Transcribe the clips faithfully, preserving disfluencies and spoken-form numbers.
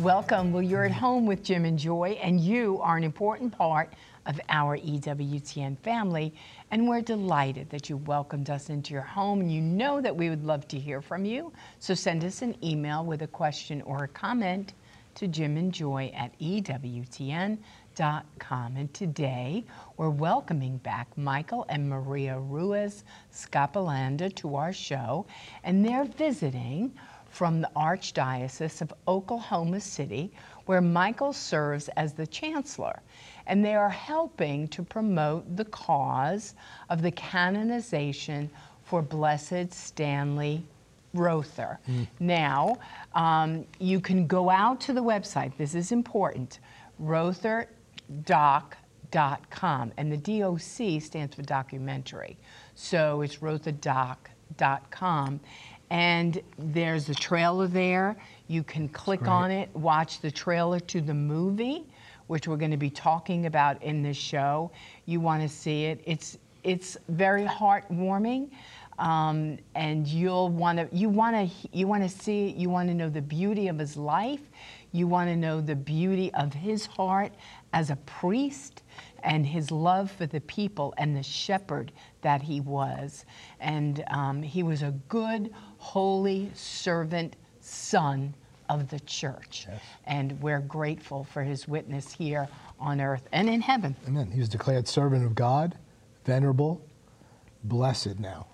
Welcome. Well, you're at home with Jim and Joy, and you are an important part of our E W T N family, and we're delighted that you welcomed us into your home, and you know that we would love to hear from you. So send us an email with a question or a comment to Jim and Joy at E W T N dot com. And today, we're welcoming back Michael and Maria Ruiz Scapalanda to our show, and they're visiting from the Archdiocese of Oklahoma City, where Michael serves as the chancellor. And they are helping to promote the cause of the canonization for Blessed Stanley Rother. Mm. Now, um, you can go out to the website, this is important, rother doc dot com, and the D O C stands for documentary. So it's rother doc dot com. And there's a trailer there. You can click on it, watch the trailer to the movie, which we're going to be talking about in this show. You want to see it. It's it's very heartwarming, um, and you'll want to you want to you want to see it. You want to know the beauty of his life. You want to know the beauty of his heart as a priest, and his love for the people and the shepherd that he was. And um, he was a good, holy servant son of the church. Yes. And we're grateful for his witness here on earth and in heaven. Amen. He was declared servant of God, venerable, blessed now.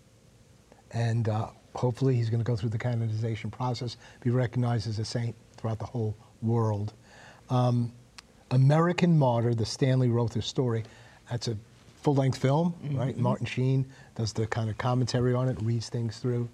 And uh, hopefully he's going to go through the canonization process, be recognized as a saint throughout the whole world. Um, American Martyr, the Stanley Rother story. That's a full-length film, mm-hmm. right? Martin Sheen does the kind of commentary on it, reads things through.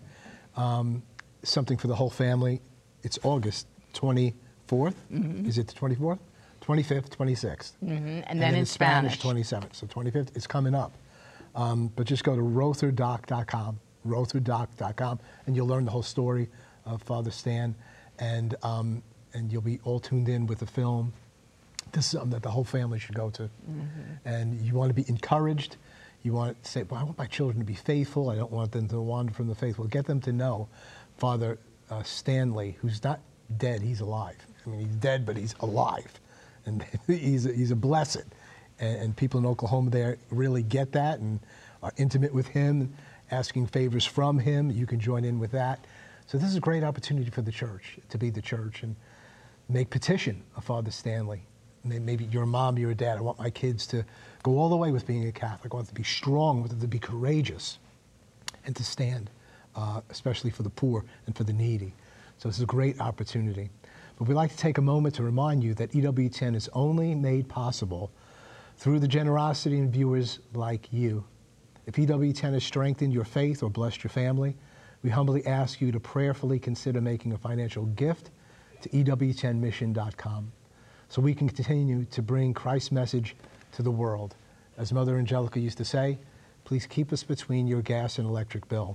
Um, something for the whole family. It's August twenty-fourth. Mm-hmm. Is it the twenty-fourth? twenty-fifth, twenty-sixth. Mm-hmm. And, and then, then in Spanish, Spanish, twenty-seventh. So twenty-fifth is coming up. Um, but just go to rother doc dot com, rother doc dot com, and you'll learn the whole story of Father Stan, and um, and you'll be all tuned in with the film. This is something that the whole family should go to. Mm-hmm. And you want to be encouraged. You want to say, well, I want my children to be faithful. I don't want them to wander from the faith. Well, get them to know Father uh, Stanley, who's not dead, he's alive. I mean, he's dead, but he's alive. And he's a, he's a blessed. And, and people in Oklahoma there really get that and are intimate with him, asking favors from him. You can join in with that. So this is a great opportunity for the church, to be the church, and make petition of Father Stanley. Maybe you're a mom, you're a dad. I want my kids to go all the way with being a Catholic. I want them to be strong, I want them to be courageous, and to stand, uh, especially for the poor and for the needy. So this is a great opportunity. But we'd like to take a moment to remind you that E W T N is only made possible through the generosity of viewers like you. If E W T N has strengthened your faith or blessed your family, we humbly ask you to prayerfully consider making a financial gift to E W T N mission dot com. So we can continue to bring Christ's message to the world. As Mother Angelica used to say, please keep us between your gas and electric bill.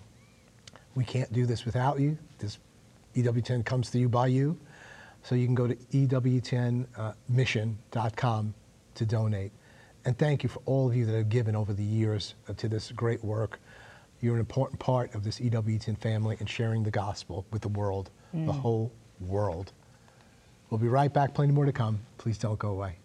We can't do this without you. This E W T N comes to you by you. So you can go to E W T N mission dot com to donate. And thank you for all of you that have given over the years to this great work. You're an important part of this E W T N family and sharing the gospel with the world, mm. the whole world. We'll be right back, plenty more to come. Please don't go away.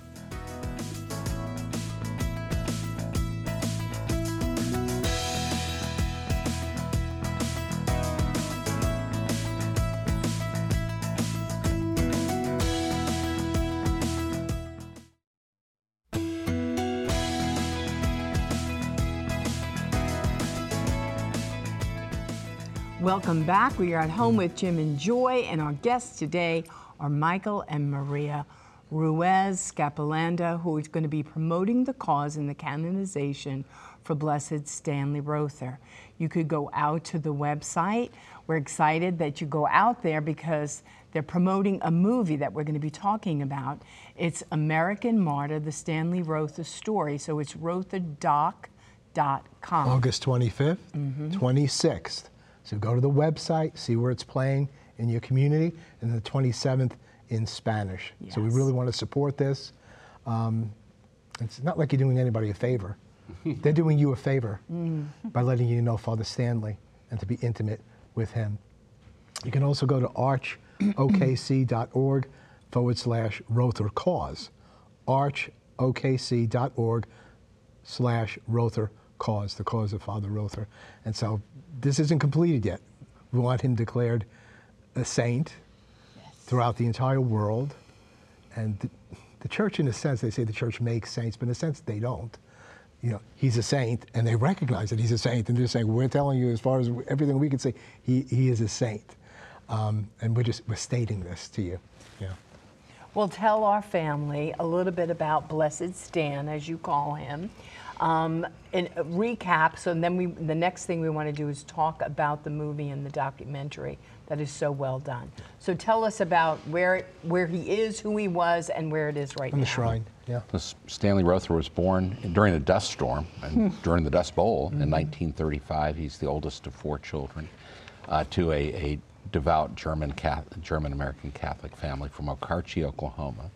Welcome back. We are at home with Jim and Joy, and our guests today are Michael and Maria Ruiz Scapalanda, who is going to be promoting the cause in the canonization for Blessed Stanley Rother. You could go out to the website. We're excited that you go out there because they're promoting a movie that we're going to be talking about. It's American Martyr, the Stanley Rother story. So it's rother doc dot com. August twenty-fifth, mm-hmm. twenty-sixth. So go to the website, see where it's playing in your community, and the twenty-seventh in Spanish. Yes. So we really want to support this. Um, it's not like you're doing anybody a favor. They're doing you a favor mm. by letting you know Father Stanley and to be intimate with him. You can also go to arch archokc.org forward slash Rother cause. archokc.org slash Rother cause, the cause of Father Rother. And so this isn't completed yet. We want him declared a saint Yes. throughout the entire world. And the, the church, in a sense, they say the church makes saints, but in a sense they don't. You know, he's a saint, and they recognize that he's a saint, and they're saying, we're telling you as far as everything we can say, he, he is a saint. Um, and we're just, we're stating this to you. Yeah. Well, tell our family a little bit about Blessed Stan, as you call him. Um, and a recap, so then we, the next thing we want to do is talk about the movie and the documentary that is so well done. So tell us about where, where he is, who he was, and where it is right On now. the shrine, yeah. Stanley Rother was born during a dust storm and during the Dust Bowl in nineteen thirty-five. He's the oldest of four children uh, to a, a devout German Catholic, German American Catholic family from Okarche, Oklahoma.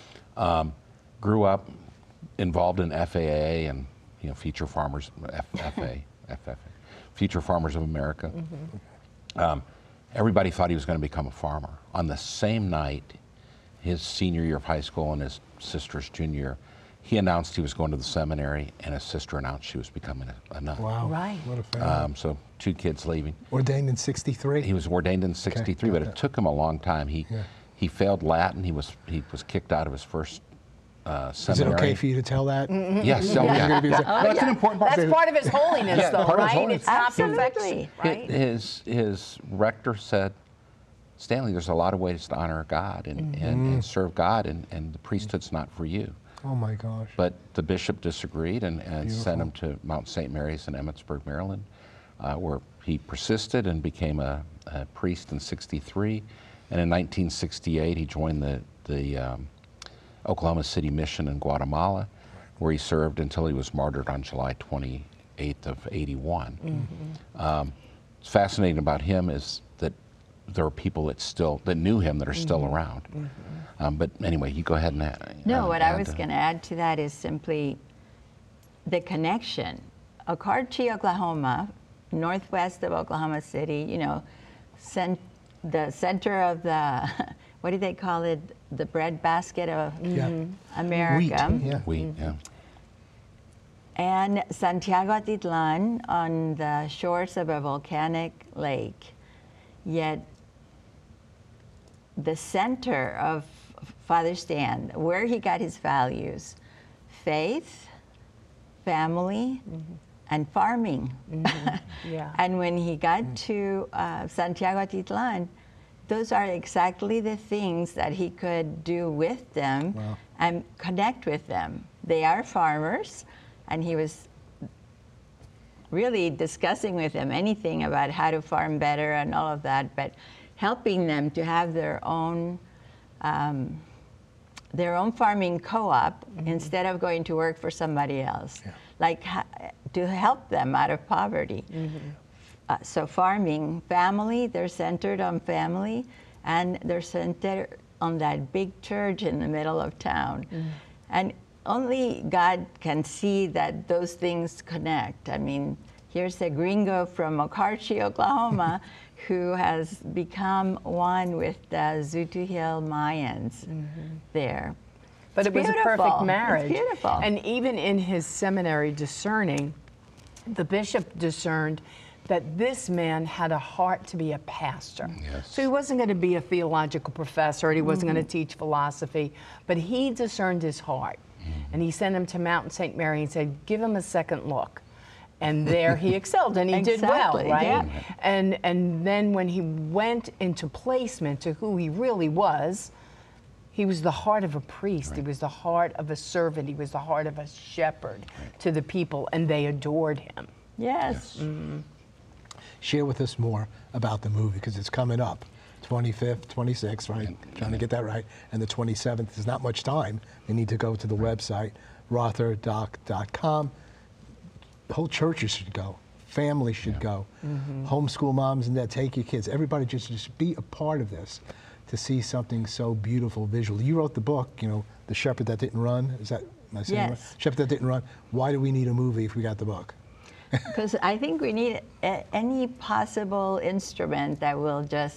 Um, grew up involved in F A A and you know Future Farmers F, FA, F F A, Future Farmers of America. Mm-hmm. um, everybody thought he was going to become a farmer. On the same night, his senior year of high school and his sister's junior year, he announced he was going to the seminary, and his sister announced she was becoming a, a nun. Wow. Right. What a family. Um, so two kids leaving. Ordained in sixty-three? He was ordained in sixty-three, got but that. it took him a long time. He Yeah. he failed Latin. He was he was kicked out of his first uh, Is it seminary. okay for you to tell that? Yes. So, You're yeah. gonna be- That's an important part. That's part of his holiness, Yeah, though, part of his right? holiness. It's not Absolutely. perfection, right? His his rector said, Stanley, there's a lot of ways to honor God and, Mm-hmm. and, and serve God, and, and the priesthood's not for you. Oh my gosh. But the bishop disagreed and, and sent Beautiful. him to Mount Saint Mary's in Emmitsburg, Maryland, uh, where he persisted and became a, a priest in sixty-three. And in nineteen sixty-eight, he joined the, the um, Oklahoma City Mission in Guatemala, where he served until he was martyred on July twenty-eighth of eighty-one. Mm-hmm. Um, what's fascinating about him is that there are people that still that knew him that are still Mm-hmm. around. Um, but anyway, you go ahead and add. No, what I add, was uh, going to add to that is simply the connection. Okarche, Oklahoma, northwest of Oklahoma City, you know, cent- the center of the, what do they call it, the breadbasket of Yeah. America. Wheat, yeah. We, yeah. And Santiago Atitlan on the shores of a volcanic lake. Yet the center of Father Stan, where he got his values, faith, family, and farming. Yeah. And when he got to uh, Santiago Atitlan, those are exactly the things that he could do with them Wow. and connect with them. They are farmers, and he was really discussing with them anything about how to farm better and all of that, but helping them to have their own um, their own farming co-op instead of going to work for somebody else, Yeah. like ha- to help them out of poverty. Uh, so farming, family, they're centered on family, and they're centered on that big church in the middle of town. And only God can see that those things connect. I mean, here's a gringo from Okarche, Oklahoma, who has become one with the Zutu Hill Mayans there. But It's it was a beautiful. perfect It's marriage. beautiful. And even in his seminary discerning, the bishop discerned that this man had a heart to be a pastor. Yes. So he wasn't going to be a theological professor, and he wasn't Mm-hmm. going to teach philosophy, but he discerned his heart. And he sent him to Mount Saint Mary and said, give him a second look. And there he excelled, and he did well, Exactly, right? yeah. And, and then when he went into placement to who he really was, he was the heart of a priest. He was the heart of a servant. He was the heart of a shepherd to the people, and they adored him. Yes. Share with us more about the movie because it's coming up. twenty-fifth, twenty-sixth, right? Trying to get that right. And the twenty-seventh, there's not much time. They need to go to the website, rother doc dot com. Whole churches should go. Families should go. Homeschool moms and dads, take your kids. Everybody just, just be a part of this to see something so beautiful visually. You wrote the book, you know, The Shepherd That Didn't Run. Is that, am I saying it right? Yes. Shepherd That Didn't Run. Why do we need a movie if we got the book? Because I think we need a, any possible instrument that will just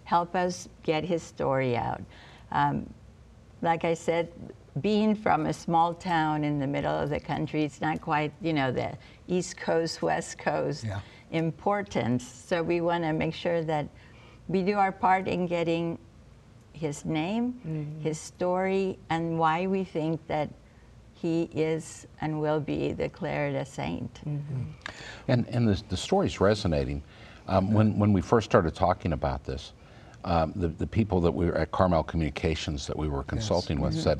help us get his story out. Um, like I said, being from a small town in the middle of the country, it's not quite, you know, the East Coast, West Coast Yeah. importance. So we want to make sure that we do our part in getting his name, mm-hmm. his story, and why we think that he is and will be declared a saint. Mm-hmm. And, and the, the story's resonating. Um, when, when we first started talking about this, um, the, the people that we were at Carmel Communications that we were consulting Yes. with Mm-hmm. said,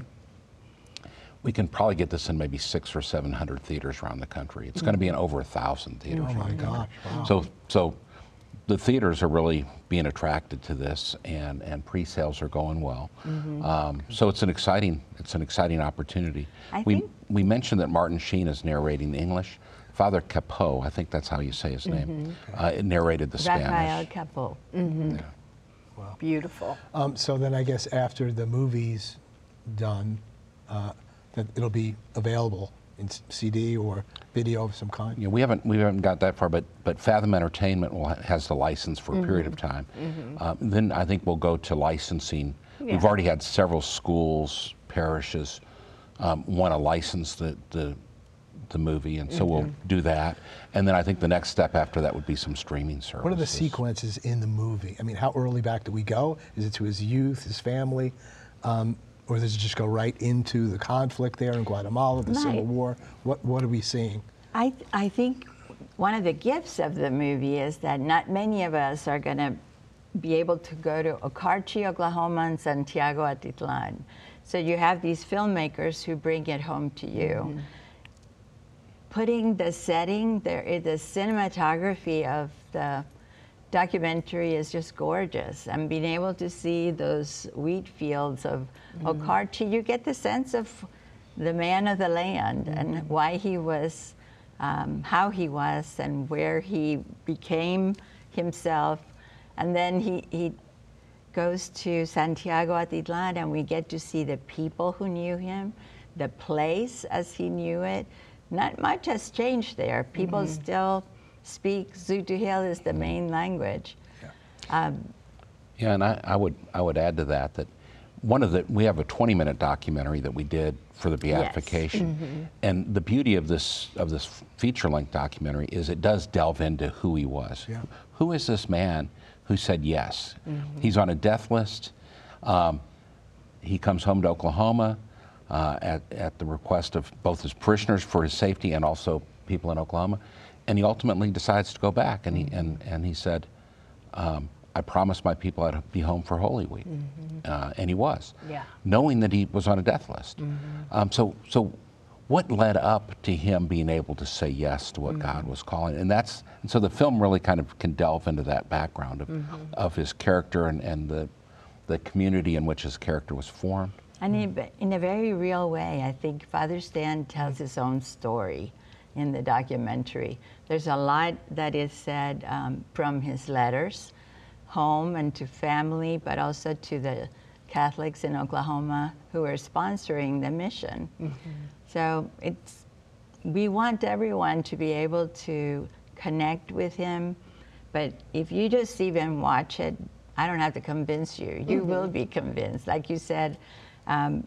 we can probably get this in maybe six or seven hundred theaters around the country. It's mm-hmm. going to be in over a thousand theaters. Oh my gosh! Wow. So, so the theaters are really being attracted to this, and, and pre-sales are going well. Mm-hmm. um, so it's an exciting it's an exciting opportunity. I we think we mentioned that Martin Sheen is narrating the English. Father Capot, I think that's how you say his name, mm-hmm. uh, narrated the Rafael Spanish. Capot. Mm-hmm. Yeah. Wow. Beautiful. Um, so then I guess after the movie's done, uh, that it'll be available in C D or video of some kind. You know, we haven't we haven't got that far, but but Fathom Entertainment will ha- has the license for a mm-hmm. period of time. Mm-hmm. um, then I think we'll go to licensing. Yeah. We've already had several schools, parishes, um, want to license the the, the movie, and so mm-hmm. we'll do that. And then I think the next step after that would be some streaming services. What are the sequences in the movie? I mean, how early back do we go? Is it to his youth, his family? Um, Or does it just go right into the conflict there in Guatemala, the Right. Civil War? What What are we seeing? I, I think one of the gifts of the movie is that not many of us are going to be able to go to Okarchi, Oklahoma, and Santiago Atitlan. So you have these filmmakers who bring it home to you. Mm-hmm. Putting the setting, there, the cinematography of the documentary is just gorgeous. And being able to see those wheat fields of mm-hmm. Okarchi, you get the sense of the man of the land mm-hmm. and why he was, um, how he was, and where he became himself. And then he, he goes to Santiago Atitlan, and we get to see the people who knew him, the place as he knew it. Not much has changed there. People mm-hmm. still speak Zutuhil is the main language. Yeah, um, yeah and I, I would I would add to that that one of the we have a twenty minute documentary that we did for the beatification, yes. mm-hmm. and the beauty of this of this feature length documentary is it does delve into who he was. Yeah. Who is this man who said yes? Mm-hmm. He's on a death list. Um, he comes home to Oklahoma uh, at at the request of both his parishioners for his safety and also people in Oklahoma. And he ultimately decides to go back, and he and, and he said, um, "I promised my people I'd be home for Holy Week," mm-hmm. uh, and he was, yeah. knowing that he was on a death list. Mm-hmm. Um, so, so what led up to him being able to say yes to what mm-hmm. God was calling? And that's and so the film really kind of can delve into that background of mm-hmm. of his character and, and the the community in which his character was formed. And in, in a very real way, I think Father Stan tells his own story in the documentary. There's a lot that is said um, from his letters home and to family, but also to the Catholics in Oklahoma who are sponsoring the mission. Mm-hmm. So it's, we want everyone to be able to connect with him, but if you just even watch it, I don't have to convince you. You mm-hmm. will be convinced. Like you said, um,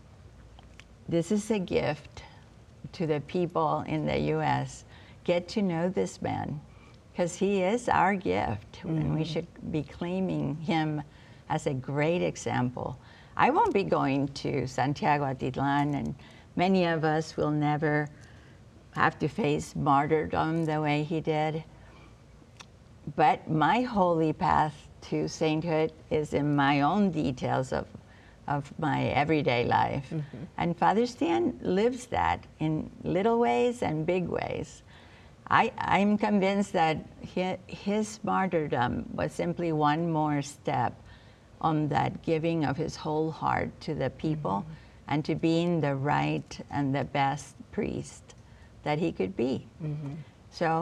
this is a gift to the people in the U S Get to know this man, because he is our gift, mm-hmm. and we should be claiming him as a great example. I won't be going to Santiago Atitlan, and many of us will never have to face martyrdom the way he did. But my holy path to sainthood is in my own details of of my everyday life. Mm-hmm. And Father Stan lives that in little ways and big ways. I, I'm convinced that his, his martyrdom was simply one more step on that giving of his whole heart to the people mm-hmm. and to being the right and the best priest that he could be. Mm-hmm. So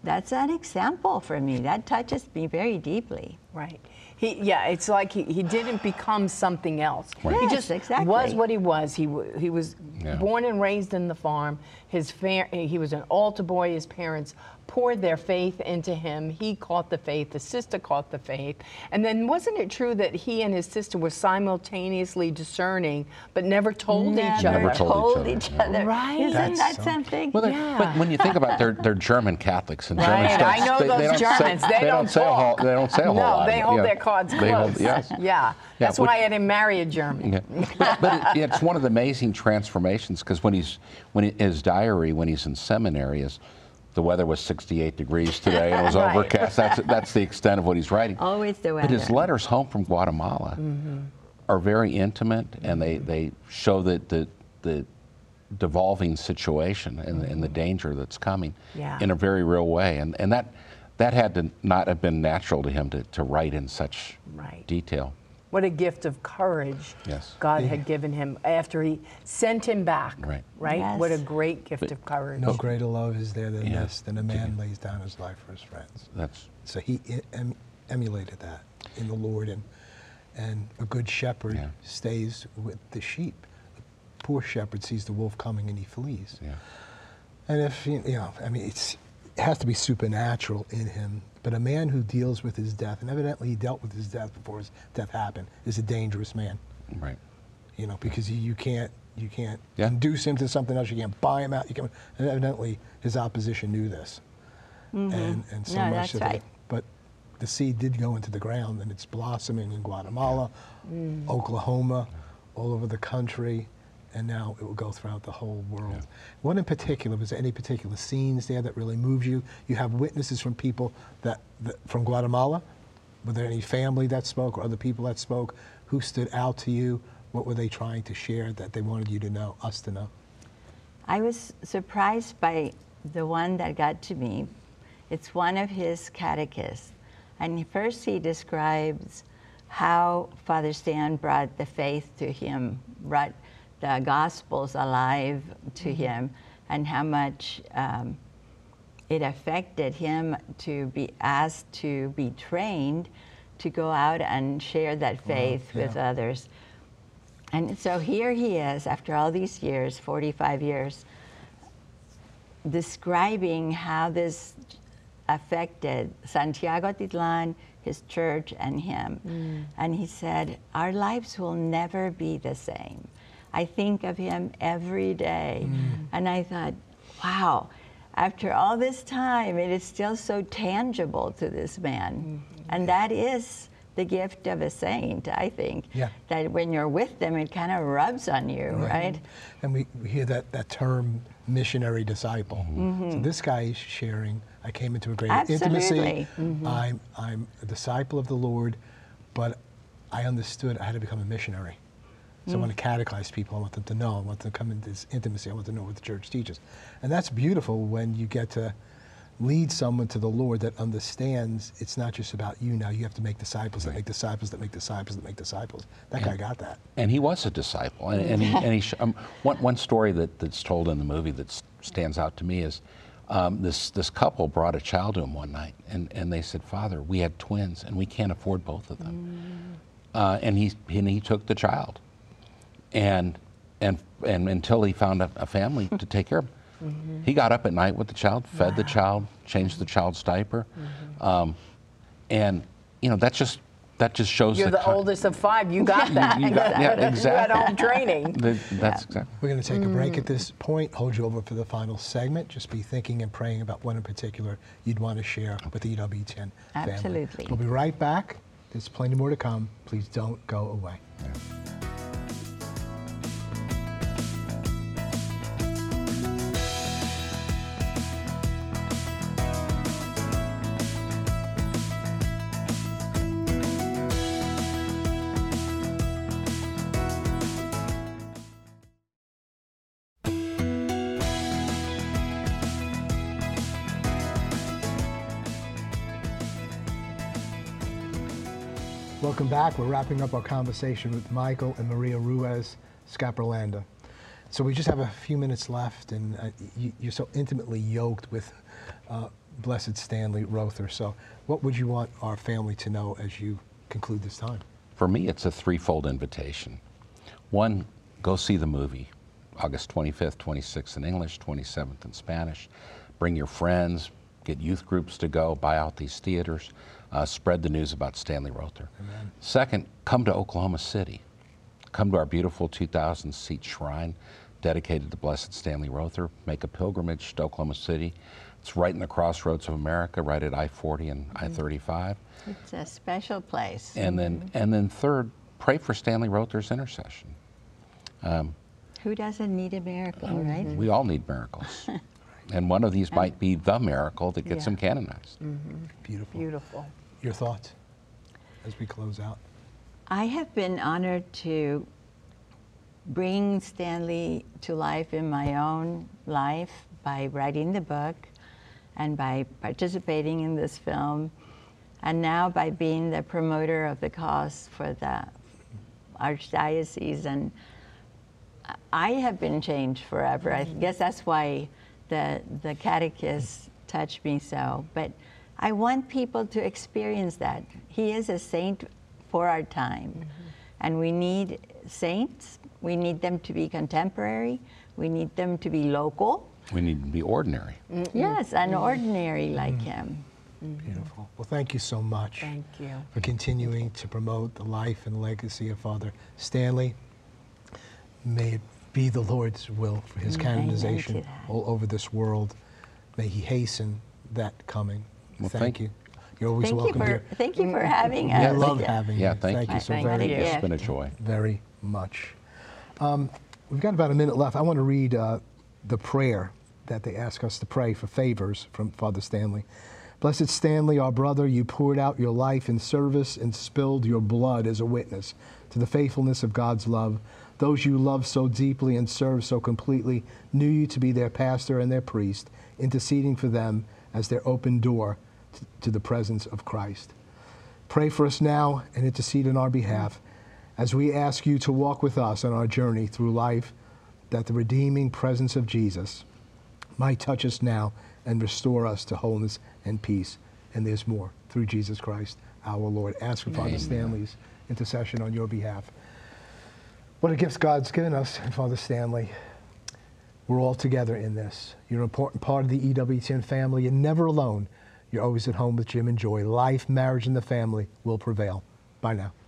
that's an example for me. That touches me very deeply. Right. He, yeah, it's like he, he didn't become something else. Right. He Yes, just exactly. was what he was. He w- he was Yeah. born and raised in the farm. His fa- he was an altar boy. His parents poured their faith into him. He caught the faith. The sister caught the faith. And then wasn't it true that he and his sister were simultaneously discerning, but never told each Never other? Never told told each each other, other. yeah. Right. Isn't That's that so- something? Well, they're- Yeah. but when you think about it, they're, they're German Catholics, and Right, Germans don't, I know they, those they don't Germans. Say, They don't don't say a whole. talk. They don't say a whole No, lot. they hold Yeah. their cards They close. hold- yes. Yeah. That's which- why I didn't marry a German. Yeah. but but it, it's one of the amazing transformations, because when he's when he, his diary when he's in seminary is the weather was sixty-eight degrees today and it was Right. overcast. That's that's the extent of what he's writing. Always the But his weather. letters home from Guatemala Mm-hmm. are very intimate, and they, they show that the the devolving situation and, and the danger that's coming Yeah. in a very real way, and and that that had to not have been natural to him to, to write in such Right. detail. What a gift of courage Yes. God had given him after he sent him back. Right. Right? Yes. What a great gift of courage. No greater love is there than Yeah. this, than a man lays down his life for his friends. That's So he e- em- emulated that in the Lord, and and a good shepherd Yeah. stays with the sheep. The poor shepherd sees the wolf coming and he flees. yeah. And if you you know, I mean, it's it has to be supernatural in him. But a man who deals with his death, and evidently he dealt with his death before his death happened, is a dangerous man. Right. You know, because you, you can't you can't Yeah. induce him to something else. You can't buy him out. You can, and evidently his opposition knew this, and and so No, much that's of right. it. But the seed did go into the ground, and it's blossoming in Guatemala, Oklahoma, all over the country, and now it will go throughout the whole world. Yeah. What in particular, was there any particular scenes there that really moved you? You have witnesses from people that, that from Guatemala. Were there any family that spoke or other people that spoke? Who stood out to you? What were they trying to share that they wanted you to know, us to know? I was surprised by the one that got to me. It's one of his catechists. And first he describes how Father Stan brought the faith to him, brought the Gospels alive to Mm-hmm. him, and how much um, it affected him to be asked to be trained to go out and share that faith yeah. with others. And so here he is, after all these years, forty-five years, describing how this affected Santiago Titlan, his church, and him. And he said, our lives will never be the same. I think of him every day. And I thought, wow, after all this time, it is still so tangible to this man. And that is the gift of a saint, I think. Yeah. That when you're with them, it kind of rubs on you, right? And we, we hear that, that term, missionary disciple. So this guy is sharing, I came into a greater Absolutely. intimacy. I'm, I'm a disciple of the Lord, but I understood I had to become a missionary. So I want to catechize people. I want them to know. I want them to come into this intimacy. I want them to know what the church teaches. And that's beautiful when you get to lead someone to the Lord that understands it's not just about you now. You have to make disciples that make disciples that make disciples that make disciples. That guy got that. And he was a disciple. And, and, he, and he, sh- um, one, one story that, that's told in the movie that s- stands out to me is um, this, this couple brought a child to him one night, and, and they said, Father, we had twins, and we can't afford both of them. Uh, and, he, and he took the child. And, and, and until he found a, a family to take care of him. Mm-hmm. He got up at night with the child, fed Wow. the child, changed the child's diaper. Mm-hmm. Um, and, you know, that just, that just shows You're the kind- oldest of five. You got that. You got- yeah, You exactly. had home training. The, that's exactly. We're going to take a break at this point, hold you over for the final segment. Just be thinking and praying about what in particular you'd want to share with the E W T N family. Absolutely. We'll be right back. There's plenty more to come. Please don't go away. Welcome back. We're wrapping up our conversation with Michael and Maria Ruiz Scaparlanda. So we just have a few minutes left, and uh, you, you're so intimately yoked with uh, Blessed Stanley Rother. So what would you want our family to know as you conclude this time? For me, it's a threefold invitation. One, go see the movie, August twenty-fifth, twenty-sixth in English, twenty-seventh in Spanish. Bring your friends, get youth groups to go, buy out these theaters, uh, spread the news about Stanley Rother. Amen. Second, come to Oklahoma City. Come to our beautiful two thousand seat shrine dedicated to Blessed Stanley Rother. Make a pilgrimage to Oklahoma City. It's right in the crossroads of America, right at I forty and I thirty-five. It's a special place. And then, and then third, pray for Stanley Rother's intercession. Um, Who doesn't need a miracle, right? we all need miracles. And one of these might be the miracle that gets Yeah. him canonized. Beautiful. Beautiful. Your thoughts as we close out? I have been honored to bring Stanley to life in my own life by writing the book and by participating in this film, and now by being the promoter of the cause for the Archdiocese. And I have been changed forever. I guess that's why the, the catechist touched me so. But I want people to experience that. He is a saint for our time. Mm-hmm. And we need saints. We need them to be contemporary. We need them to be local. We need to be ordinary. Mm-hmm. Yes, and ordinary like Mm-hmm. him. Beautiful. Well, thank you so much Thank you. for continuing to promote the life and legacy of Father Stanley. May it be the Lord's will for his Amen to canonization that. all over this world. May he hasten that coming. Well, thank, thank- you. You're always Thank you welcome for here. thank you for having us. We love having you. Yeah, thank you. you so Thank very, you. It's been a joy. very much. Um, we've got about a minute left. I want to read uh, the prayer that they ask us to pray for favors from Father Stanley. Blessed Stanley, our brother, you poured out your life in service and spilled your blood as a witness to the faithfulness of God's love. Those you love so deeply and serve so completely knew you to be their pastor and their priest, interceding for them as their open door to, to the presence of Christ. Pray for us now and intercede on our behalf as we ask you to walk with us on our journey through life, that the redeeming presence of Jesus might touch us now and restore us to wholeness and peace. And there's more through Jesus Christ, our Lord. Ask for Father Amen. Stanley's intercession on your behalf. What a gift God's given us, Father Stanley. We're all together in this. You're an important part of the E W T N family. You're never alone. You're always at home with Jim and Joy. Life, marriage, and the family will prevail. Bye now.